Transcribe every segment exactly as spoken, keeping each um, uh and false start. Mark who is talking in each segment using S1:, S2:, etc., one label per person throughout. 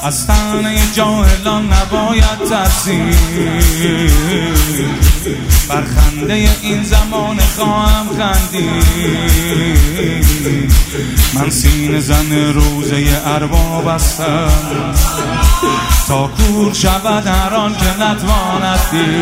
S1: از طعنه جاهلان نباید ترسید، بر خنده این زمان خواهم خندید. من سینه زن روزه ارباب هستم، تا کور شود هر آن که نتواند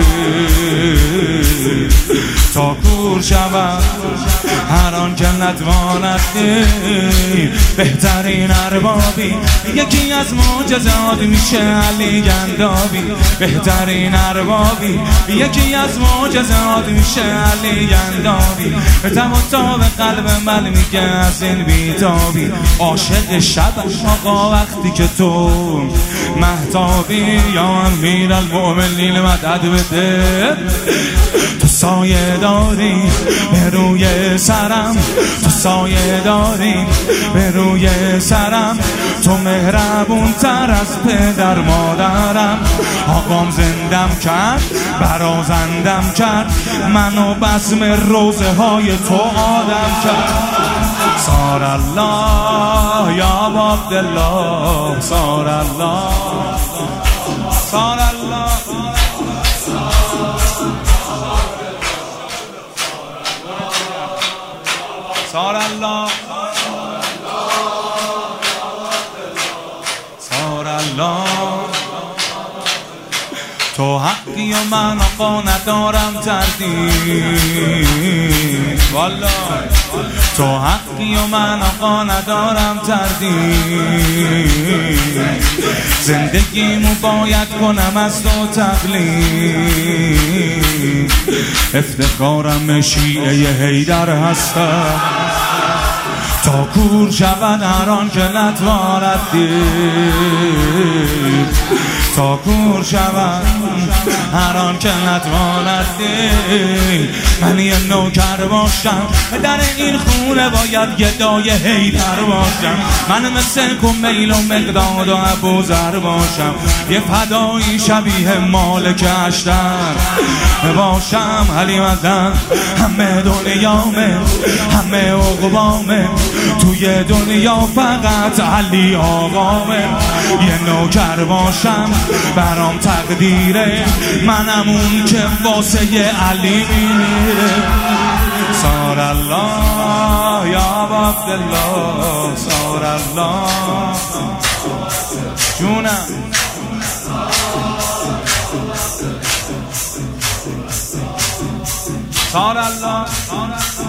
S1: دید، تا کور شود هر آن که نتواند دید. بهترین اربابی یکی از معجزات میشه علی گندابی، بهترین اربابی یکی از معجزات میشه علی گندابی. به تب و تاب قلب من میگه از این بیتابی، عاشق شب آقا وقتی که تو مهتابی. یا امیر المؤمنین مدد بده، تو سایه داری به روی سرم، تو سایه داری به روی سرم، تو مهربون تر از پدر مادرم. آقام زندم کرد برازندم کرد، منو بزم روزه های تو آدم کرد. سار الله یا عبدالله، سار الله، سار الله، سار الله، سار الله. تو حقی و من آقا ندارم تردید، والله تو حقی و من آقا ندارم تردید. زندگیمو باید کنم از تو تقلید، افتخارم شیعه حیدر هستم، تا کور شود هر آن که نتواند دید، تا کور شود هر آن که نتواند دید. من یه نوکر باشم در این خونه، باید یه دای حیدر باشم. من مثل کمیل و مقداد و ابوذر باشم، یه فدایی شبیه مالک اشتر باشم. علی مدن همه دنیامه، همه عقبامه، توی دنیا فقط علی آقامه. یه نوکر باشم برام تقدیره، منم اون که واسه علی میره. سار الله یا عبدالله، سار الله جونم. سار الله.